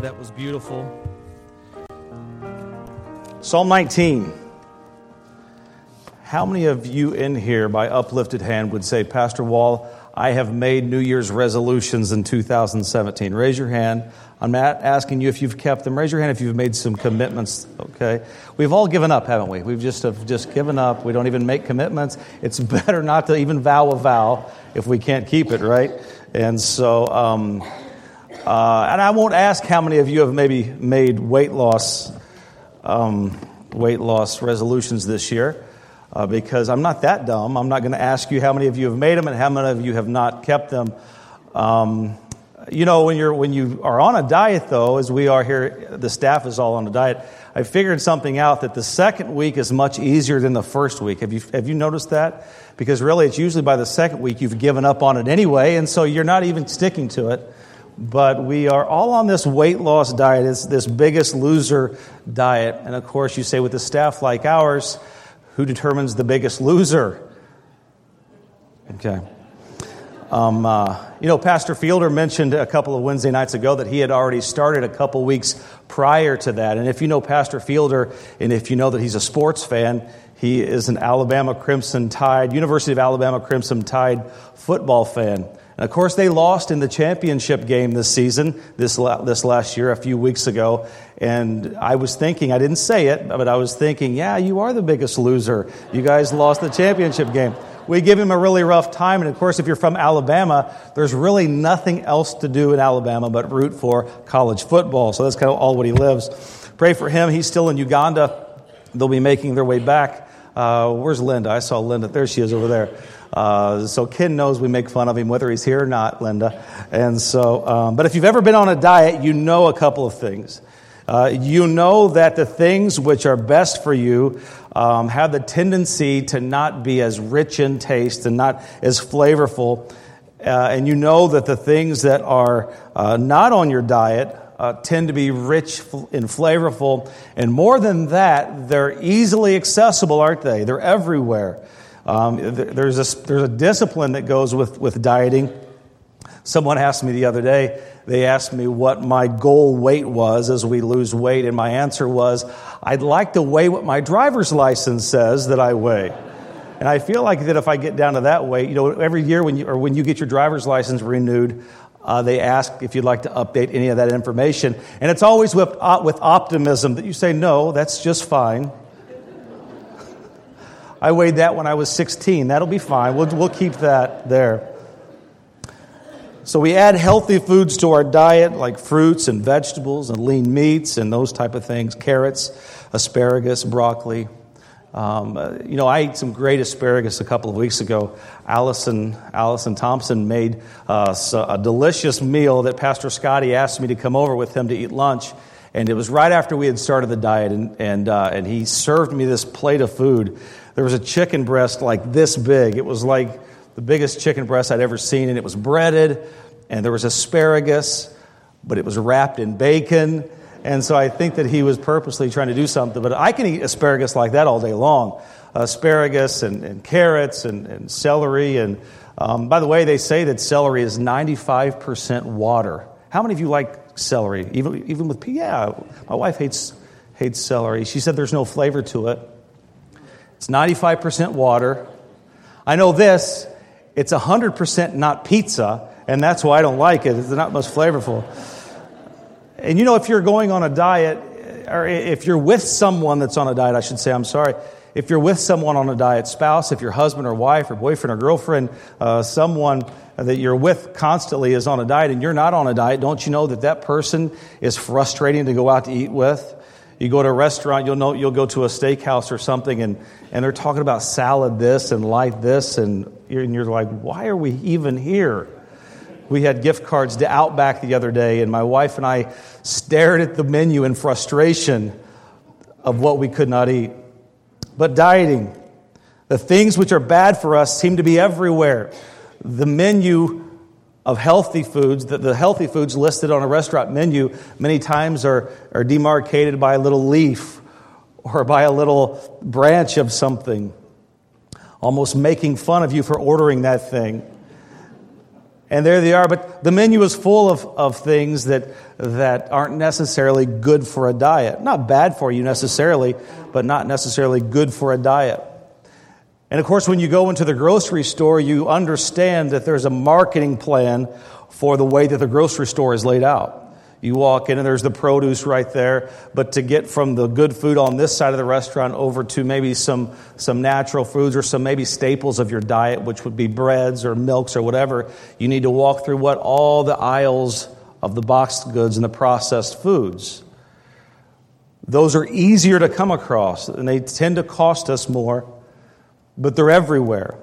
That was beautiful. Psalm 19. How many of you in here, by uplifted hand, would say, Pastor Wall, I have made New Year's resolutions in 2017? Raise your hand. I'm not asking you if you've kept them. Raise your hand if you've made some commitments, okay? We've all given up, haven't we? We've just given up. We don't even make commitments. It's better not to even vow a vow if we can't keep it, right? And so, and I won't ask how many of you have maybe made weight loss resolutions this year, because I'm not that dumb. I'm not going to ask you how many of you have made them and how many of you have not kept them. You know, when you are on a diet, though, as we are here, the staff is all on a diet. I figured something out, that the second week is much easier than the first week. Have you noticed that? Because really, it's usually by the second week you've given up on it anyway, and so you're not even sticking to it. But we are all on this weight loss diet. It's this Biggest Loser diet. And of course, you say, with a staff like ours, who determines the biggest loser? Okay. You know, Pastor Fielder mentioned a couple of Wednesday nights ago that he had already started a couple weeks prior to that. And if you know Pastor Fielder, and if you know that he's a sports fan, he is an Alabama Crimson Tide, University of Alabama Crimson Tide football fan. And of course, they lost in the championship game this season, this last year, a few weeks ago. And I was thinking, I didn't say it, but I was thinking, yeah, you are the biggest loser. You guys lost the championship game. We give him a really rough time. And of course, if you're from Alabama, there's really nothing else to do in Alabama but root for college football. So that's kind of all what he lives. Pray for him. He's still in Uganda. They'll be making their way back. Where's Linda? I saw Linda. There she is over there. So Ken knows we make fun of him, whether he's here or not, Linda. And so, but if you've ever been on a diet, you know a couple of things. You know that the things which are best for you have the tendency to not be as rich in taste and not as flavorful. And you know that the things that are not on your diet tend to be rich and flavorful. And more than that, they're easily accessible, aren't they? They're everywhere. There's a discipline that goes with dieting. Someone asked me the other day, they asked me what my goal weight was as we lose weight, and my answer was, I'd like to weigh what my driver's license says that I weigh. And I feel like that if I get down to that weight, you know, every year when you get your driver's license renewed, they ask if you'd like to update any of that information. And it's always with optimism that you say, no, that's just fine. I weighed that when I was 16. That'll be fine. We'll keep that there. So we add healthy foods to our diet, like fruits and vegetables and lean meats and those type of things, carrots, asparagus, broccoli. You know, I ate some great asparagus a couple of weeks ago. Allison Thompson made a delicious meal that Pastor Scotty asked me to come over with him to eat lunch. And it was right after we had started the diet, and he served me this plate of food. There was a chicken breast like this big. It was like the biggest chicken breast I'd ever seen, and it was breaded, and there was asparagus, but it was wrapped in bacon. And so I think that he was purposely trying to do something. But I can eat asparagus like that all day long. Asparagus and carrots and celery. And by the way, they say that celery is 95% water. How many of you like celery? Even with pea? Yeah, my wife hates celery. She said there's no flavor to it. It's 95% water. I know this. It's 100% not pizza, and that's why I don't like it. It's not much flavorful. And you know, if you're going on a diet, or if you're with someone that's on a diet, I should say, I'm sorry. If you're with someone on a diet, spouse, if your husband or wife or boyfriend or girlfriend, someone that you're with constantly is on a diet and you're not on a diet, don't you know that person is frustrating to go out to eat with? You go to a restaurant, you'll go to a steakhouse or something, and they're talking about salad this and light this, and you're like, why are we even here? We had gift cards to Outback the other day, and my wife and I stared at the menu in frustration of what we could not eat. But dieting, the things which are bad for us seem to be everywhere. The menu of healthy foods, the healthy foods listed on a restaurant menu many times are demarcated by a little leaf or by a little branch of something, almost making fun of you for ordering that thing. And there they are. But the menu is full of things that aren't necessarily good for a diet. Not bad for you necessarily, but not necessarily good for a diet. And of course, when you go into the grocery store, you understand that there's a marketing plan for the way that the grocery store is laid out. You walk in and there's the produce right there, but to get from the good food on this side of the restaurant over to maybe some natural foods or some maybe staples of your diet, which would be breads or milks or whatever, you need to walk through all the aisles of the boxed goods and the processed foods. Those are easier to come across, and they tend to cost us more, but they're everywhere.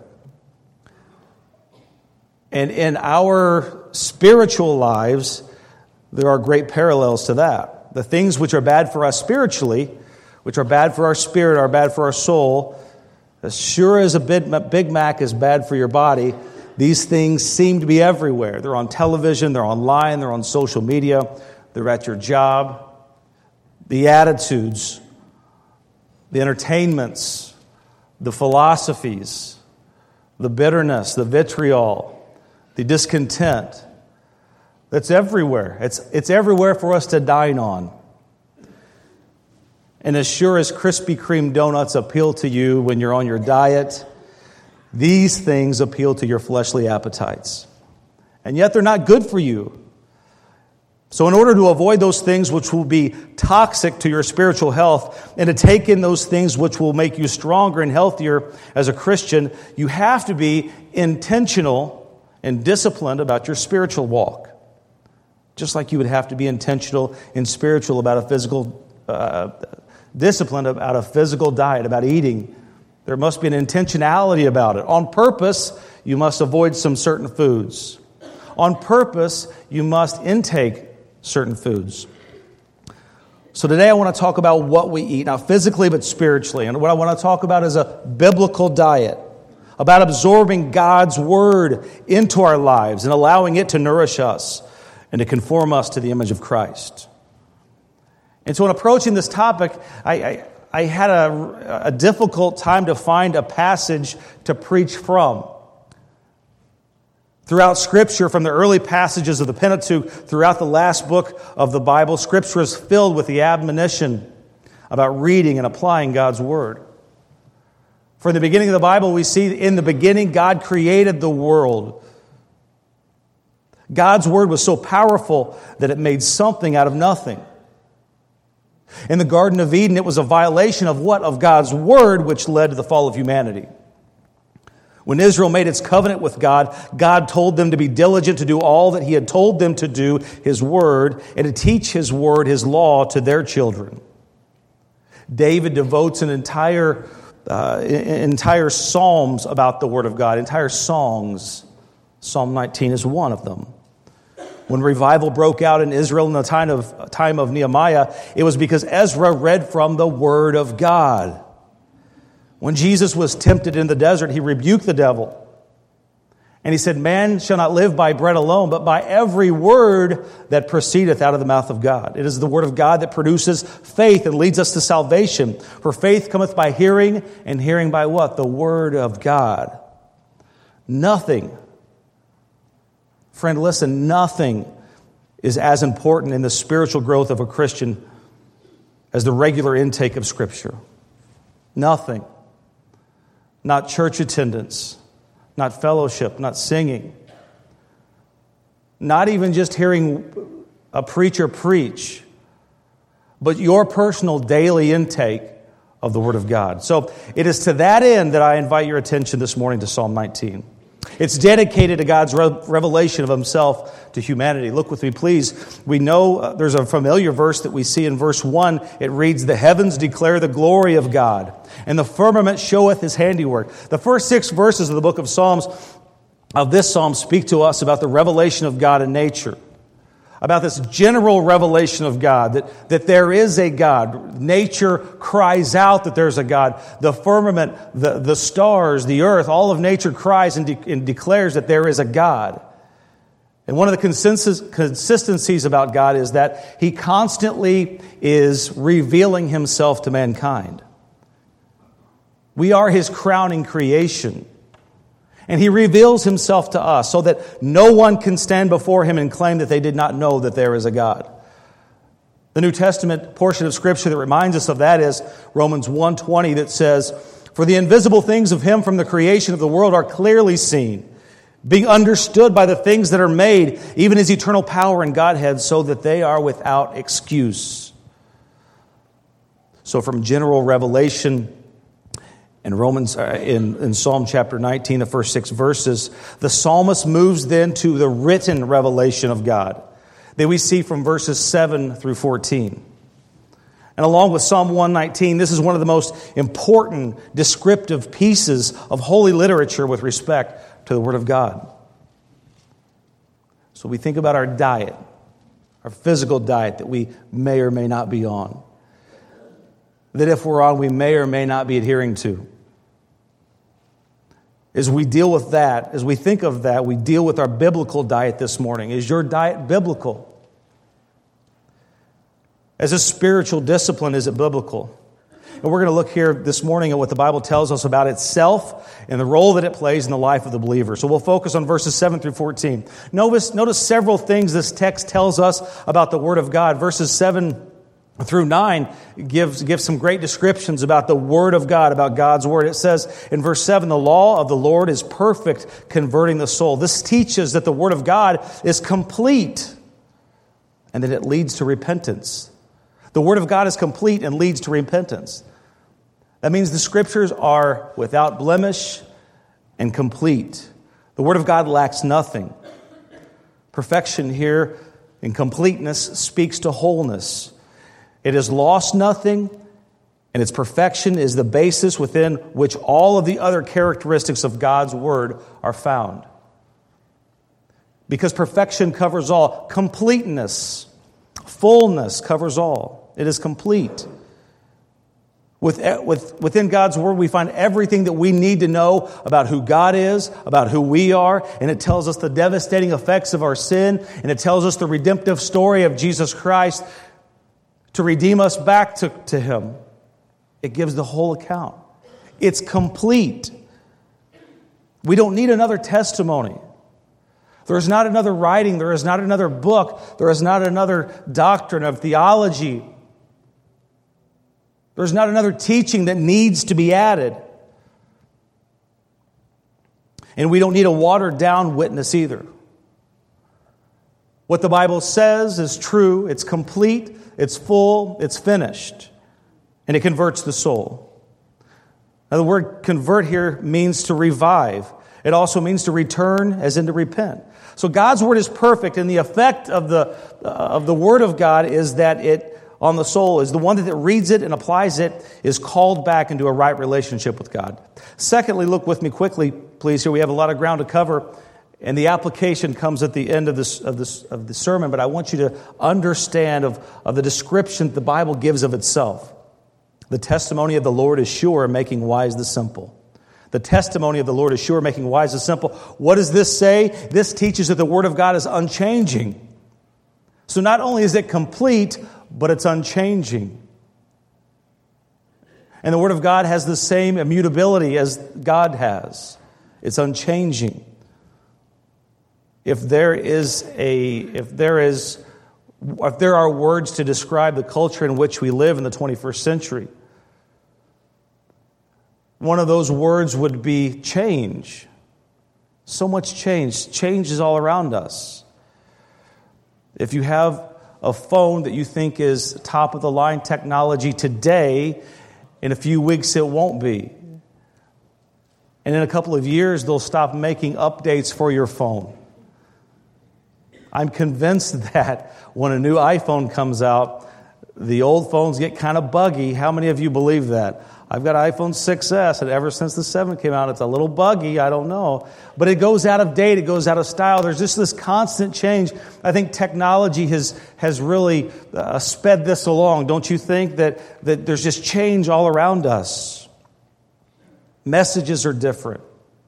And in our spiritual lives, there are great parallels to that. The things which are bad for us spiritually, which are bad for our spirit, are bad for our soul, as sure as a Big Mac is bad for your body, these things seem to be everywhere. They're on television, they're online, they're on social media, they're at your job. The attitudes, the entertainments, the philosophies, the bitterness, the vitriol, the discontent. That's everywhere. It's everywhere for us to dine on. And as sure as Krispy Kreme donuts appeal to you when you're on your diet, these things appeal to your fleshly appetites. And yet they're not good for you. So in order to avoid those things which will be toxic to your spiritual health and to take in those things which will make you stronger and healthier as a Christian, you have to be intentional and disciplined about your spiritual walk. Just like you would have to be intentional and spiritual about a physical discipline, about a physical diet, about eating. There must be an intentionality about it. On purpose, you must avoid some certain foods. On purpose, you must intake certain foods. So today I want to talk about what we eat, now physically but spiritually. And what I want to talk about is a biblical diet, about absorbing God's Word into our lives and allowing it to nourish us and to conform us to the image of Christ. And so in approaching this topic, I had a difficult time to find a passage to preach from. Throughout Scripture, from the early passages of the Pentateuch, throughout the last book of the Bible, Scripture is filled with the admonition about reading and applying God's Word. From the beginning of the Bible, we see in the beginning God created the world. God's Word was so powerful that it made something out of nothing. In the Garden of Eden, it was a violation of what? Of God's Word, which led to the fall of humanity. When Israel made its covenant with God, God told them to be diligent to do all that He had told them to do, His Word, and to teach His Word, His law, to their children. David devotes an entire psalms about the Word of God, entire songs. Psalm 19 is one of them. When revival broke out in Israel in the time of Nehemiah, it was because Ezra read from the Word of God. When Jesus was tempted in the desert, He rebuked the devil. And He said, "Man shall not live by bread alone, but by every word that proceedeth out of the mouth of God." It is the Word of God that produces faith and leads us to salvation. For faith cometh by hearing, and hearing by what? The Word of God. Nothing, friend, listen, nothing is as important in the spiritual growth of a Christian as the regular intake of Scripture. Nothing. Not church attendance, not fellowship, not singing, not even just hearing a preacher preach, but your personal daily intake of the Word of God. So it is to that end that I invite your attention this morning to Psalm 19. It's dedicated to God's revelation of Himself to humanity. Look with me, please. We know there's a familiar verse that we see in verse 1. It reads, "The heavens declare the glory of God, and the firmament showeth His handiwork." The first 6 verses of the book of Psalms, of this psalm, speak to us about the revelation of God in nature. About this general revelation of God, that there is a God. Nature cries out that there's a God. The firmament, the stars, the earth, all of nature cries and declares that there is a God. And one of the consistencies about God is that He constantly is revealing Himself to mankind. We are His crowning creation. And he reveals himself to us so that no one can stand before him and claim that they did not know that there is a God. The New Testament portion of Scripture that reminds us of that is Romans 1:20 that says, "For the invisible things of him from the creation of the world are clearly seen, being understood by the things that are made, even his eternal power and Godhead, so that they are without excuse." So from general revelation in Psalm chapter 19, the first 6 verses, the psalmist moves then to the written revelation of God that we see from verses 7 through 14. And along with Psalm 119, this is one of the most important descriptive pieces of holy literature with respect to the Word of God. So we think about our diet, our physical diet that we may or may not be on. That if we're on, we may or may not be adhering to. As we deal with that, as we think of that, we deal with our biblical diet this morning. Is your diet biblical? As a spiritual discipline, is it biblical? And we're going to look here this morning at what the Bible tells us about itself and the role that it plays in the life of the believer. So we'll focus on verses 7 through 14. Notice several things this text tells us about the Word of God. Verses 7 through 9 gives some great descriptions about the Word of God, about God's Word. It says in verse 7, "The law of the Lord is perfect, converting the soul." This teaches that the Word of God is complete and that it leads to repentance. The Word of God is complete and leads to repentance. That means the Scriptures are without blemish and complete. The Word of God lacks nothing. Perfection here in completeness speaks to wholeness. It has lost nothing, and its perfection is the basis within which all of the other characteristics of God's Word are found. Because perfection covers all. Completeness, fullness covers all. It is complete. Within God's Word, we find everything that we need to know about who God is, about who we are, and it tells us the devastating effects of our sin, and it tells us the redemptive story of Jesus Christ to redeem us back to Him. It gives the whole account. It's complete. We don't need another testimony. There is not another writing. There is not another book. There is not another doctrine of theology. There's not another teaching that needs to be added. And we don't need a watered-down witness either. What the Bible says is true. It's complete. It's full. It's finished. And it converts the soul. Now, the word convert here means to revive. It also means to return, as in to repent. So God's Word is perfect, and the effect of the Word of God is that it on the soul is the one that reads it and applies it is called back into a right relationship with God. Secondly, look with me quickly, please. Here we have a lot of ground to cover, and the application comes at the end of the sermon. But I want you to understand of the description the Bible gives of itself. The testimony of the Lord is sure, making wise the simple. The testimony of the Lord is sure, making wise the simple. What does this say? This teaches that the Word of God is unchanging. So not only is it complete, but it's unchanging. And the Word of God has the same immutability as God has. It's unchanging. If there are words to describe the culture in which we live in the 21st century, one of those words would be change. So much change. Change is all around us. If you have a phone that you think is top-of-the-line technology today, in a few weeks it won't be. And in a couple of years, they'll stop making updates for your phone. I'm convinced that when a new iPhone comes out, the old phones get kind of buggy. How many of you believe that? I've got an iPhone 6S, and ever since the 7 came out, it's a little buggy. I don't know. But it goes out of date. It goes out of style. There's just this constant change. I think technology has really sped this along. Don't you think that there's just change all around us? Messages are different.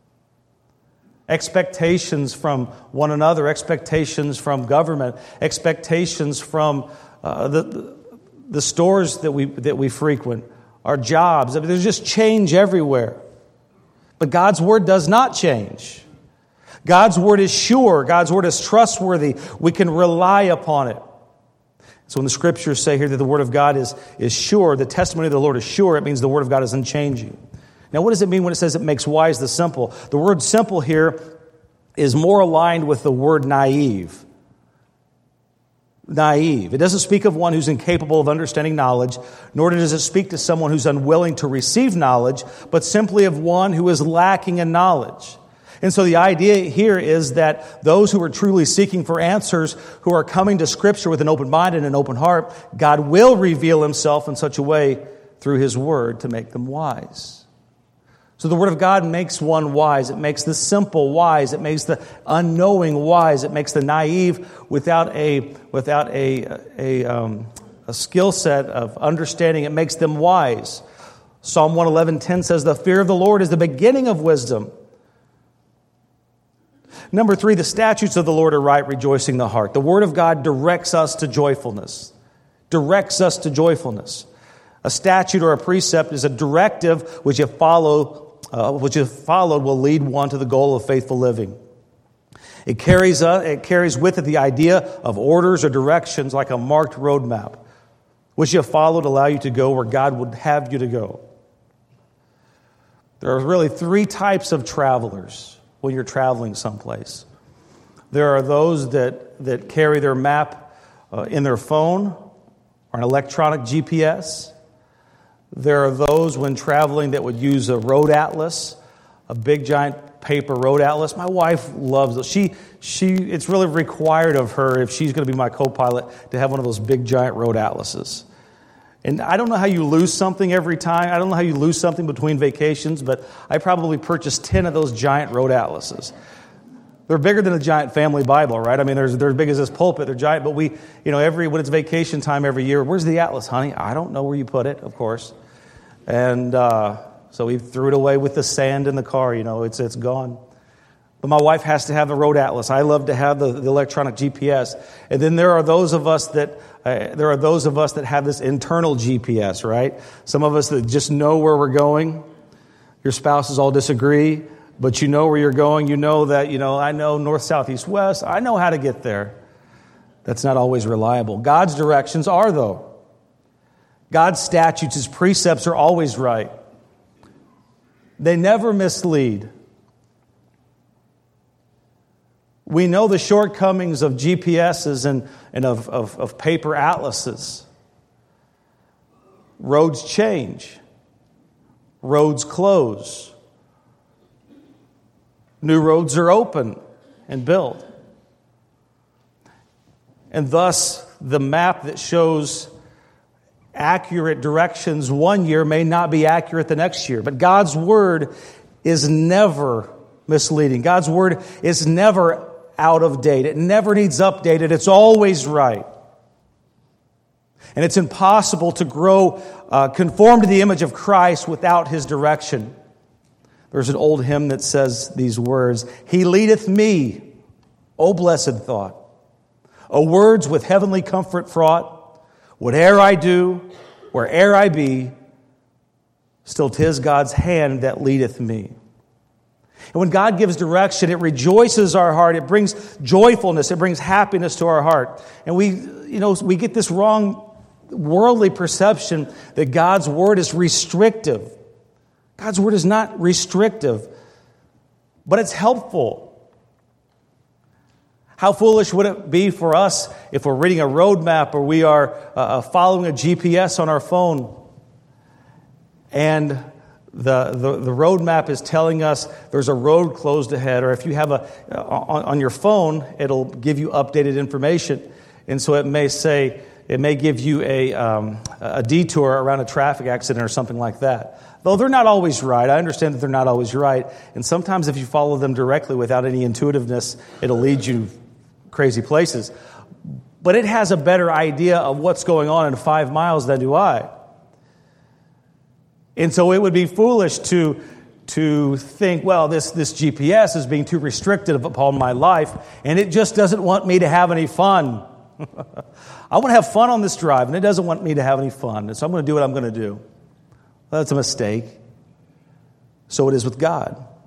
Expectations from one another, expectations from government, expectations from the stores that we frequent, our jobs. I mean, there's just change everywhere. But God's Word does not change. God's Word is sure. God's Word is trustworthy. We can rely upon it. So when the Scriptures say here that the Word of God is sure, the testimony of the Lord is sure, it means the Word of God is unchanging. Now, what does it mean when it says it makes wise the simple? The word simple here is more aligned with the word naive. Naive. It doesn't speak of one who's incapable of understanding knowledge, nor does it speak to someone who's unwilling to receive knowledge, but simply of one who is lacking in knowledge. And so the idea here is that those who are truly seeking for answers, who are coming to Scripture with an open mind and an open heart, God will reveal Himself in such a way through His Word to make them wise. So the Word of God makes one wise. It makes the simple wise. It makes the unknowing wise. It makes the naive without a skill set of understanding. It makes them wise. Psalm 111:10 says, "The fear of the Lord is the beginning of wisdom." Number 3, the statutes of the Lord are right, rejoicing the heart. The Word of God directs us to joyfulness. Directs us to joyfulness. A statute or a precept is a directive which if followed will lead one to the goal of faithful living. It carries with it the idea of orders or directions like a marked roadmap, which if followed allow you to go where God would have you to go. There are really 3 types of travelers when you're traveling someplace. There are those that carry their map in their phone or an electronic GPS. There are those when traveling that would use a road atlas, a big giant paper road atlas. My wife loves those. It's really required of her, if she's going to be my co-pilot, to have one of those big giant road atlases. And I don't know how you lose something every time. I don't know how you lose something between vacations, but I probably purchased 10 of those giant road atlases. They're bigger than a giant family Bible, right? I mean, they're as big as this pulpit. They're giant, but when it's vacation time every year, where's the atlas, honey? I don't know where you put it, of course. And so we threw it away with the sand in the car. It's gone. But my wife has to have the road atlas. I love to have the electronic GPS. And then there are those of us that have this internal GPS, right? Some of us that just know where we're going. Your spouses all disagree, but you know where you're going. You know that, I know north, south, east, west. I know how to get there. That's not always reliable. God's directions are, though. God's statutes, His precepts are always right. They never mislead. We know the shortcomings of GPSs and of paper atlases. Roads change. Roads close. New roads are open and built. And thus, the map that shows accurate directions one year may not be accurate the next year. But God's Word is never misleading. God's Word is never out of date. It never needs updated. It's always right. And it's impossible to grow conform to the image of Christ without His direction. There's an old hymn that says these words, "He leadeth me, O blessed thought, O words with heavenly comfort fraught. Whate'er I do, where'er I be, still 'tis God's hand that leadeth me." And when God gives direction, it rejoices our heart. It brings joyfulness. It brings happiness to our heart. And we get this wrong worldly perception that God's Word is restrictive. God's Word is not restrictive, but it's helpful. How foolish would it be for us if we're reading a road map or we are following a GPS on our phone and the road map is telling us there's a road closed ahead, or if you have on your phone, it'll give you updated information. And so it may give you a detour around a traffic accident or something like that. Though they're not always right. I understand that they're not always right. And sometimes if you follow them directly without any intuitiveness, it'll lead you crazy places. But it has a better idea of what's going on in 5 miles than do I. And so it would be foolish to think, well, this GPS is being too restrictive upon my life, and it just doesn't want me to have any fun. I want to have fun on this drive, and it doesn't want me to have any fun. And so I'm going to do what I'm going to do. Well, that's a mistake. So it is with God.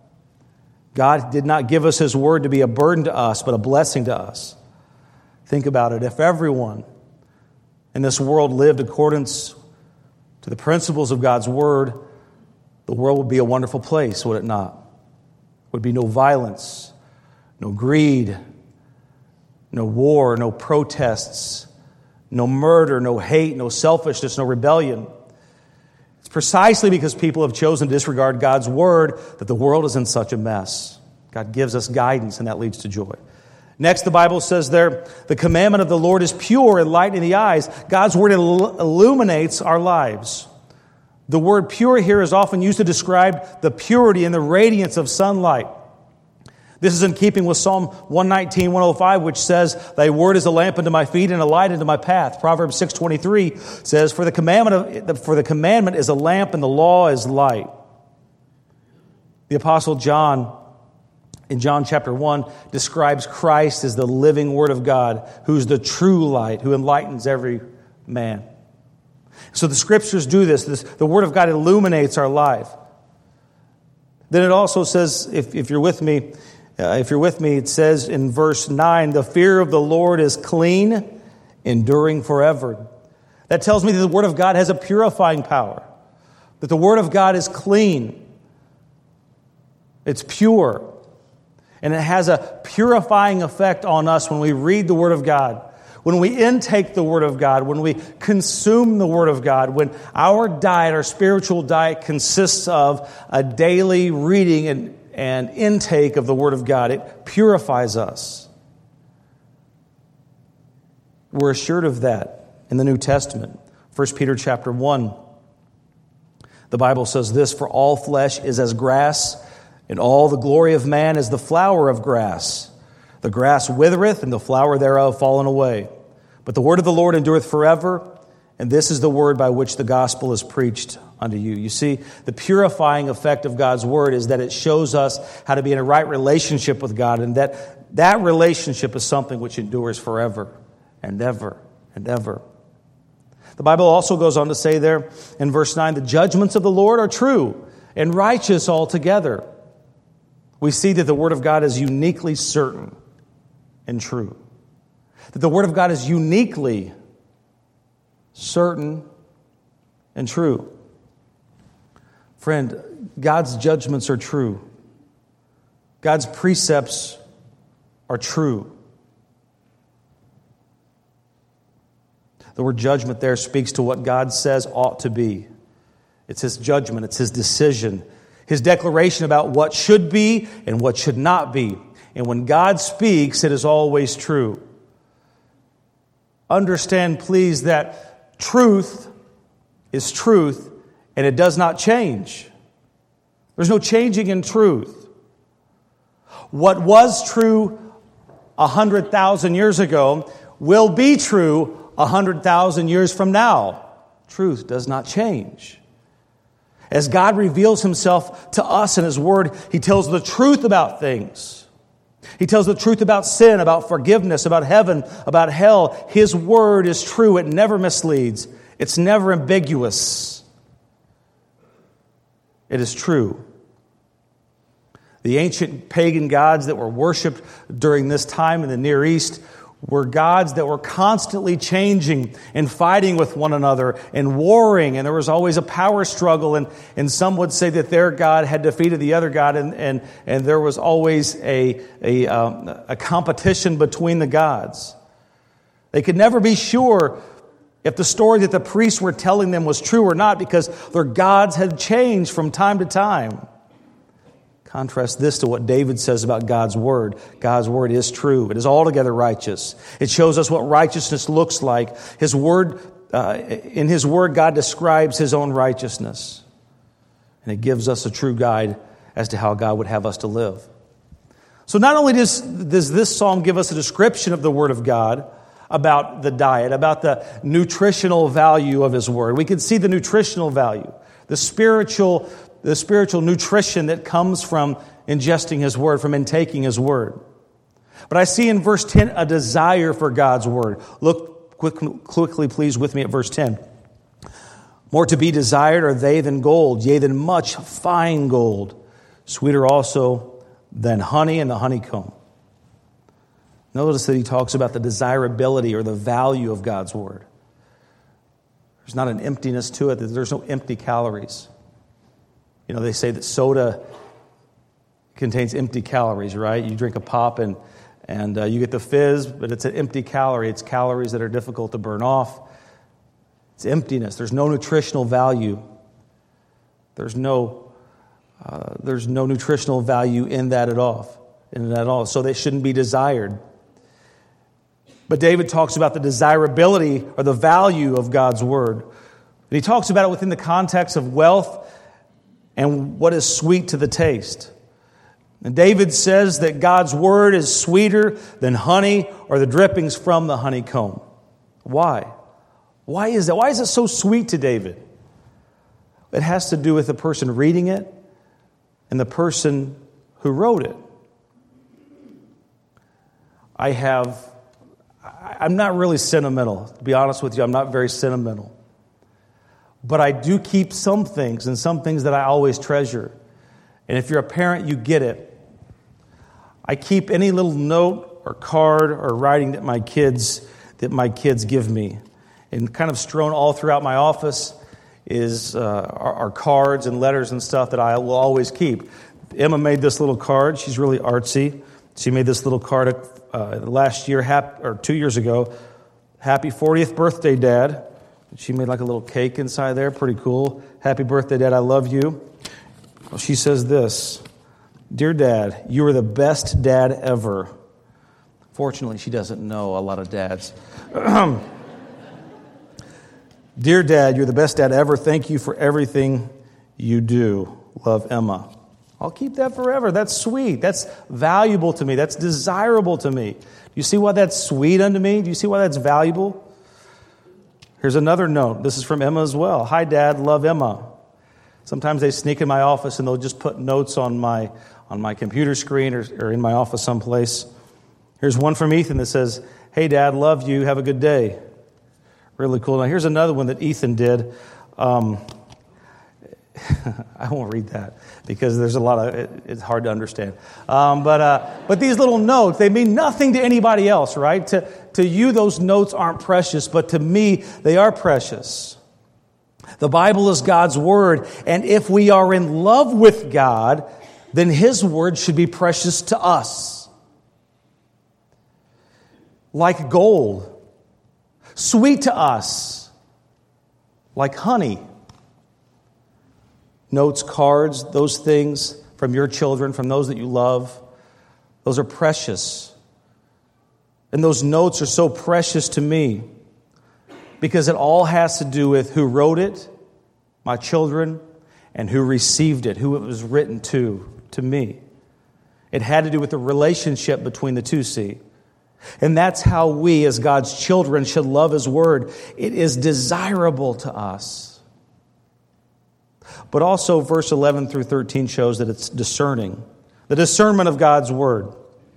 God did not give us His word to be a burden to us, but a blessing to us. Think about it. If everyone in this world lived accordance to the principles of God's word, the world would be a wonderful place, would it not? There would be no violence, no greed, no war, no protests, no murder, no hate, no selfishness, no rebellion. It's precisely because people have chosen to disregard God's word that the world is in such a mess. God gives us guidance, and that leads to joy. Next, the Bible says there, the commandment of the Lord is pure and light in the eyes. God's word illuminates our lives. The word pure here is often used to describe the purity and the radiance of sunlight. This is in keeping with Psalm 119, 105, which says, Thy word is a lamp unto my feet and a light unto my path. Proverbs 6:23 says, For the commandment is a lamp and the law is light. The Apostle John, in John chapter 1, describes Christ as the living Word of God, who's the true light, who enlightens every man. So the Scriptures do this. The Word of God illuminates our life. Then it also says, if you're with me, it says in verse 9, the fear of the Lord is clean, enduring forever. That tells me that the Word of God has a purifying power, that the Word of God is clean, it's pure, and it has a purifying effect on us when we read the Word of God, when we intake the Word of God, when we consume the Word of God, when our diet, our spiritual diet, consists of a daily reading and intake of the Word of God. It purifies us. We're assured of that in the New Testament. 1 Peter chapter 1, the Bible says this, For all flesh is as grass, and all the glory of man is the flower of grass. The grass withereth, and the flower thereof falleth away. But the word of the Lord endureth forever, and this is the word by which the gospel is preached unto you. You see, the purifying effect of God's word is that it shows us how to be in a right relationship with God, and that relationship is something which endures forever and ever and ever. The Bible also goes on to say there in verse 9, the judgments of the Lord are true and righteous altogether. We see that the Word of God is uniquely certain and true. That the Word of God is uniquely certain and true. Friend, God's judgments are true. God's precepts are true. The word judgment there speaks to what God says ought to be. It's His judgment, it's His decision, His declaration about what should be and what should not be. And when God speaks, it is always true. Understand, please, that truth is truth, and it does not change. There's no changing in truth. What was true 100,000 years ago will be true 100,000 years from now. Truth does not change. As God reveals Himself to us in His Word, He tells the truth about things. He tells the truth about sin, about forgiveness, about heaven, about hell. His Word is true. It never misleads. It's never ambiguous. It is true. The ancient pagan gods that were worshipped during this time in the Near East were gods that were constantly changing and fighting with one another and warring, and there was always a power struggle, and some would say that their god had defeated the other god, and there was always a competition between the gods. They could never be sure if the story that the priests were telling them was true or not, because their gods had changed from time to time. Contrast this to what David says about God's Word. God's Word is true. It is altogether righteous. It shows us what righteousness looks like. His Word, in His Word, God describes His own righteousness. And it gives us a true guide as to how God would have us to live. So not only does this psalm give us a description of the Word of God, about the diet, about the nutritional value of His Word. We can see the nutritional value, the spiritual nutrition that comes from ingesting His Word, from intaking His Word. But I see in verse 10 a desire for God's Word. Look quickly, please, with me at verse 10. More to be desired are they than gold, yea, than much fine gold. Sweeter also than honey and the honeycomb. Notice that he talks about the desirability or the value of God's word. There's not an emptiness to it. There's no empty calories. You know, they say that soda contains empty calories, right? You drink a pop and you get the fizz, but it's an empty calorie. It's calories that are difficult to burn off. It's emptiness. There's no nutritional value. There's no nutritional value in that at all. So they shouldn't be desired. But David talks about the desirability or the value of God's word. And he talks about it within the context of wealth and what is sweet to the taste. And David says that God's word is sweeter than honey or the drippings from the honeycomb. Why? Why is that? Why is it so sweet to David? It has to do with the person reading it and the person who wrote it. I'm not really sentimental. To be honest with you, I'm not very sentimental. But I do keep some things, and some things that I always treasure. And if you're a parent, you get it. I keep any little note or card or writing that my kids give me. And kind of strewn all throughout my office are cards and letters and stuff that I will always keep. Emma made this little card. She's really artsy. She made this little card last year, or 2 years ago. Happy 40th birthday, Dad. She made like a little cake inside there. Pretty cool. Happy birthday, Dad. I love you. Well, she says this. Dear Dad, you are the best dad ever. Fortunately, she doesn't know a lot of dads. Dear Dad, you're the best dad ever. Thank you for everything you do. Love, Emma. I'll keep that forever. That's sweet. That's valuable to me. That's desirable to me. Do you see why that's sweet unto me? Do you see why that's valuable? Here's another note. This is from Emma as well. Hi, Dad. Love, Emma. Sometimes they sneak in my office and they'll just put notes on my computer screen or in my office someplace. Here's one from Ethan that says, hey, Dad. Love you. Have a good day. Really cool. Now, here's another one that Ethan did. I won't read that because there's a lot of it's hard to understand. But these little notes, they mean nothing to anybody else, right? To you, those notes aren't precious, but to me, they are precious. The Bible is God's word, and if we are in love with God, then His word should be precious to us. Like gold, sweet to us, like honey. Notes, cards, those things from your children, from those that you love, those are precious. And those notes are so precious to me because it all has to do with who wrote it, my children, and who received it, who it was written to me. It had to do with the relationship between the two, see? And that's how we, as God's children, should love His word. It is desirable to us. But also verse 11 through 13 shows that it's discerning. The discernment of God's word.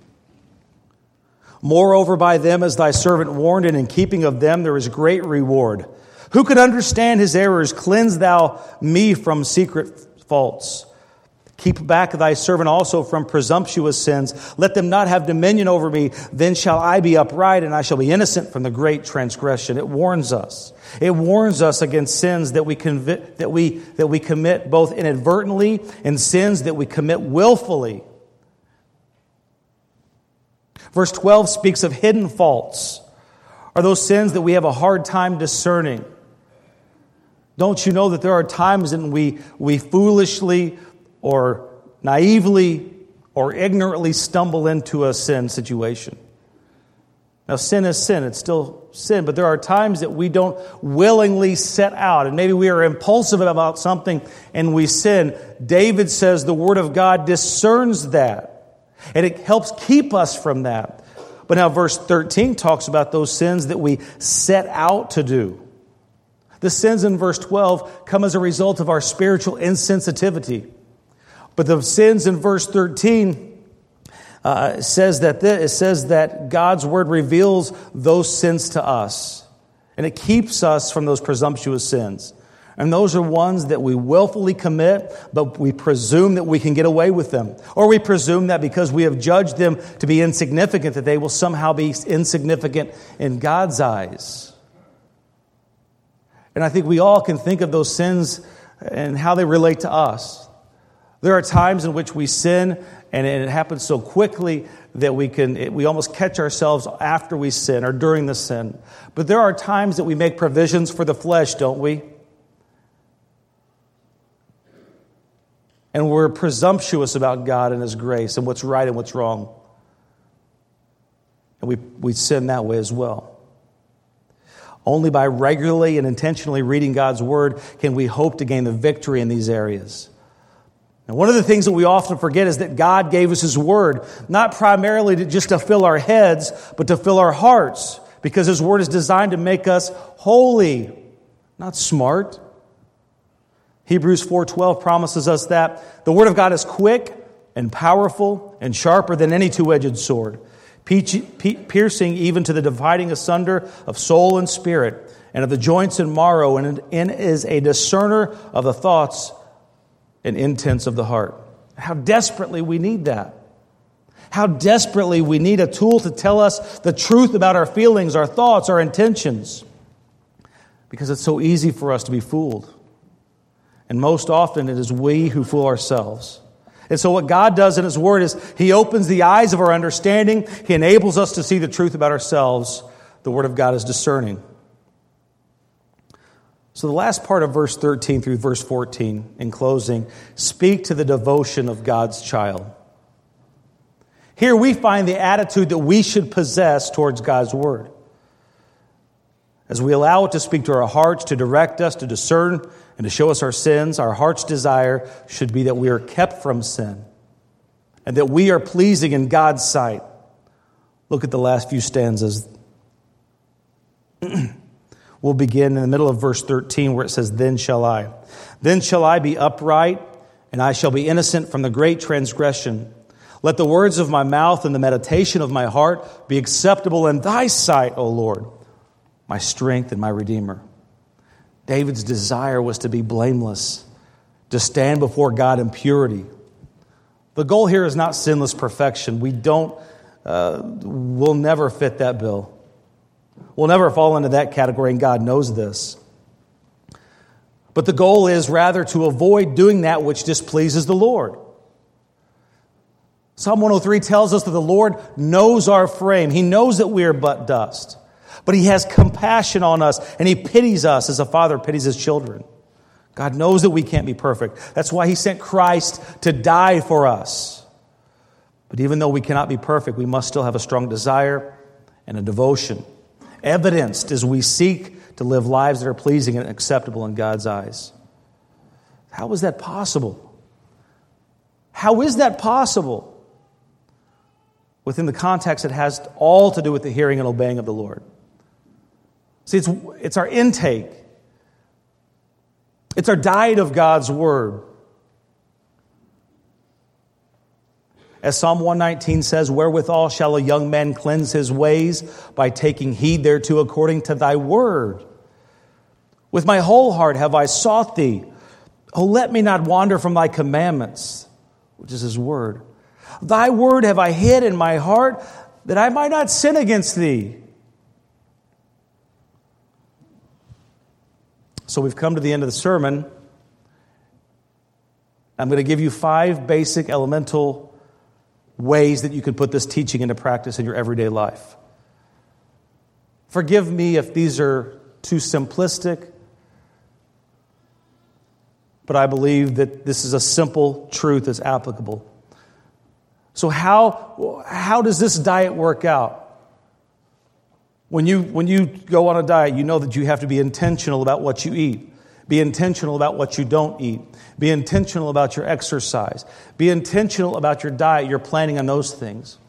Moreover, by them is thy servant warned, and in keeping of them there is great reward. Who could understand his errors? Cleanse thou me from secret faults. Keep back thy servant also from presumptuous sins. Let them not have dominion over me. Then shall I be upright, and I shall be innocent from the great transgression. It warns us. It warns us against sins that we commit both inadvertently and sins that we commit willfully. Verse 12 speaks of hidden faults, or those sins that we have a hard time discerning. Don't you know that there are times when we foolishly or naively or ignorantly stumble into a sin situation? Now, sin is sin. It's still sin. But there are times that we don't willingly set out. And maybe we are impulsive about something and we sin. David says the Word of God discerns that. And it helps keep us from that. But now verse 13 talks about those sins that we set out to do. The sins in verse 12 come as a result of our spiritual insensitivity. But the sins in verse 13 says that God's word reveals those sins to us. And it keeps us from those presumptuous sins. And those are ones that we willfully commit, but we presume that we can get away with them. Or we presume that because we have judged them to be insignificant, that they will somehow be insignificant in God's eyes. And I think we all can think of those sins and how they relate to us. There are times in which we sin, and it happens so quickly that we almost catch ourselves after we sin or during the sin. But there are times that we make provisions for the flesh, don't we? And we're presumptuous about God and His grace and what's right and what's wrong. And we sin that way as well. Only by regularly and intentionally reading God's Word can we hope to gain the victory in these areas. And one of the things that we often forget is that God gave us His Word, not primarily just to fill our heads, but to fill our hearts, because His Word is designed to make us holy, not smart. Hebrews 4:12 promises us that the Word of God is quick and powerful and sharper than any two-edged sword, piercing even to the dividing asunder of soul and spirit, and of the joints and marrow, and is a discerner of the thoughts and intents of the heart. How desperately we need that. How desperately we need a tool to tell us the truth about our feelings, our thoughts, our intentions. Because it's so easy for us to be fooled. And most often it is we who fool ourselves. And so what God does in His Word is He opens the eyes of our understanding. He enables us to see the truth about ourselves. The Word of God is discerning. So the last part of verse 13 through verse 14, in closing, speak to the devotion of God's child. Here we find the attitude that we should possess towards God's Word. As we allow it to speak to our hearts, to direct us, to discern, and to show us our sins, our heart's desire should be that we are kept from sin and that we are pleasing in God's sight. Look at the last few stanzas. We'll begin in the middle of verse 13 where it says, Then shall I be upright, and I shall be innocent from the great transgression. Let the words of my mouth and the meditation of my heart be acceptable in Thy sight, O Lord, my strength and my Redeemer. David's desire was to be blameless, to stand before God in purity. The goal here is not sinless perfection. We'll never fit that bill. We'll never fall into that category, and God knows this. But the goal is rather to avoid doing that which displeases the Lord. Psalm 103 tells us that the Lord knows our frame. He knows that we are but dust. But He has compassion on us, and He pities us as a father pities his children. God knows that we can't be perfect. That's why He sent Christ to die for us. But even though we cannot be perfect, we must still have a strong desire and a devotion, evidenced as we seek to live lives that are pleasing and acceptable in God's eyes. How is that possible? How is that possible? Within the context, it has all to do with the hearing and obeying of the Lord. See, it's our intake. It's our diet of God's Word. As Psalm 119 says, Wherewithal shall a young man cleanse his ways? By taking heed thereto according to Thy Word. With my whole heart have I sought Thee. Oh, let me not wander from Thy commandments, which is His Word. Thy Word have I hid in my heart, that I might not sin against Thee. So we've come to the end of the sermon. I'm going to give you 5 basic elemental ways that you can put this teaching into practice in your everyday life. Forgive me if these are too simplistic, but I believe that this is a simple truth that's applicable. So how does this diet work out? When you go on a diet, you know that you have to be intentional about what you eat. Be intentional about what you don't eat. Be intentional about your exercise. Be intentional about your diet. You're planning on those things.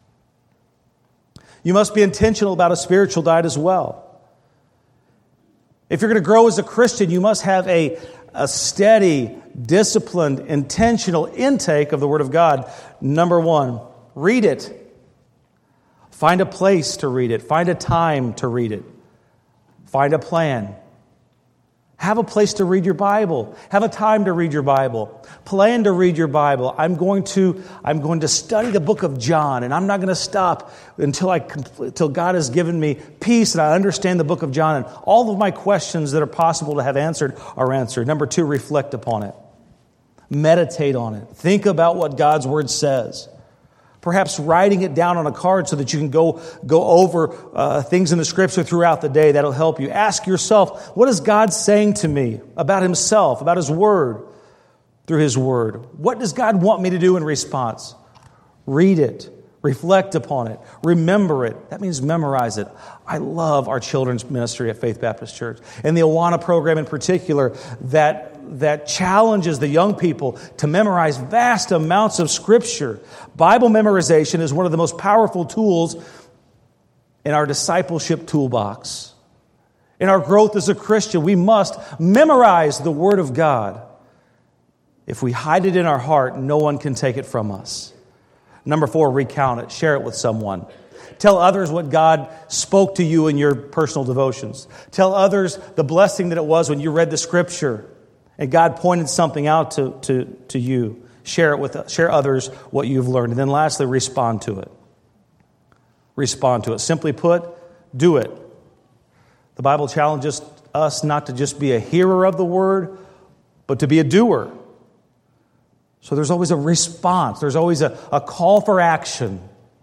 You must be intentional about a spiritual diet as well. If you're going to grow as a Christian, you must have a steady, disciplined, intentional intake of the Word of God. Number 1, read it. Find a place to read it. Find a time to read it. Find a plan. Have a place to read your Bible. Have a time to read your Bible. Plan to read your Bible. I'm going to study the book of John, and I'm not going to stop until God has given me peace and I understand the book of John, and all of my questions that are possible to have answered are answered. Number 2, reflect upon it. Meditate on it. Think about what God's Word says. Perhaps writing it down on a card so that you can go over things in the Scripture throughout the day. That'll help you. Ask yourself, what is God saying to me about Himself, about His Word, through His Word? What does God want me to do in response? Read it. Reflect upon it. Remember it. That means memorize it. I love our children's ministry at Faith Baptist Church. And the Awana program in particular that challenges the young people to memorize vast amounts of Scripture. Bible memorization is one of the most powerful tools in our discipleship toolbox. In our growth as a Christian, we must memorize the Word of God. If we hide it in our heart, no one can take it from us. Number 4, recount it. Share it with someone. Tell others what God spoke to you in your personal devotions. Tell others the blessing that it was when you read the Scripture and God pointed something out to you. Share others what you've learned. And then lastly, respond to it. Respond to it. Simply put, do it. The Bible challenges us not to just be a hearer of the Word, but to be a doer. So there's always a response. There's always a call for action.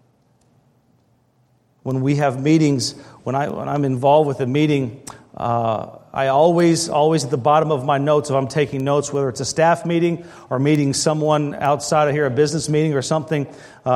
When we have meetings, when I'm involved with a meeting, I always at the bottom of my notes, if I'm taking notes, whether it's a staff meeting or meeting someone outside of here, a business meeting or something,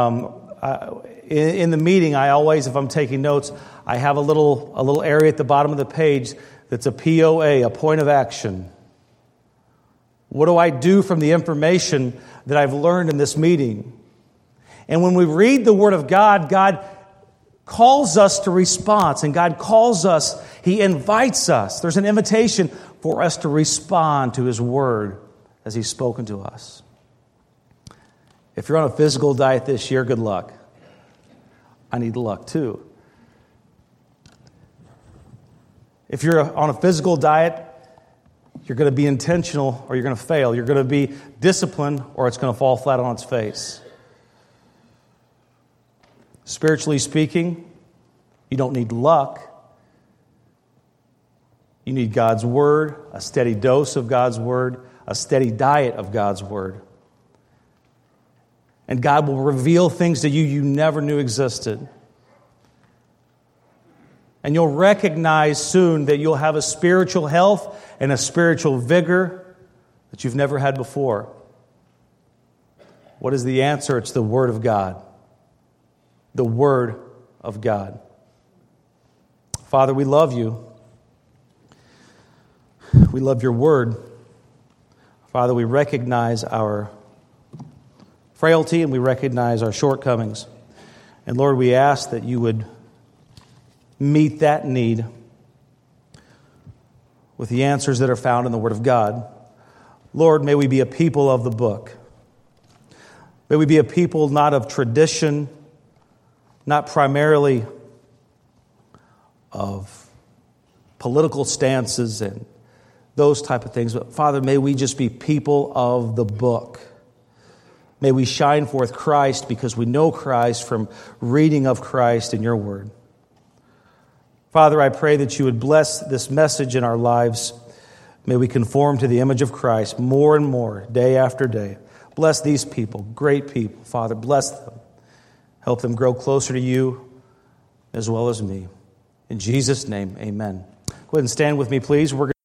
in the meeting, I always, if I'm taking notes, I have a little area at the bottom of the page that's a POA, a point of action. What do I do from the information that I've learned in this meeting? And when we read the Word of God, God calls us to response, and God calls us, He invites us. There's an invitation for us to respond to His Word as He's spoken to us. If you're on a physical diet this year, good luck. I need luck too. If you're on a physical diet, you're going to be intentional or you're going to fail. You're going to be disciplined or it's going to fall flat on its face. Spiritually speaking, you don't need luck. You need God's Word, a steady dose of God's Word, a steady diet of God's Word. And God will reveal things to you never knew existed. And you'll recognize soon that you'll have a spiritual health and a spiritual vigor that you've never had before. What is the answer? It's the Word of God. The Word of God. Father, we love you. We love your Word. Father, we recognize our frailty and we recognize our shortcomings. And Lord, we ask that you would meet that need with the answers that are found in the Word of God. Lord, may we be a people of the book. May we be a people not of tradition, not primarily of political stances and those type of things. But Father, may we just be people of the book. May we shine forth Christ because we know Christ from reading of Christ in your Word. Father, I pray that you would bless this message in our lives. May we conform to the image of Christ more and more, day after day. Bless these people, great people. Father, bless them. Help them grow closer to you as well as me. In Jesus' name, amen. Go ahead and stand with me, please.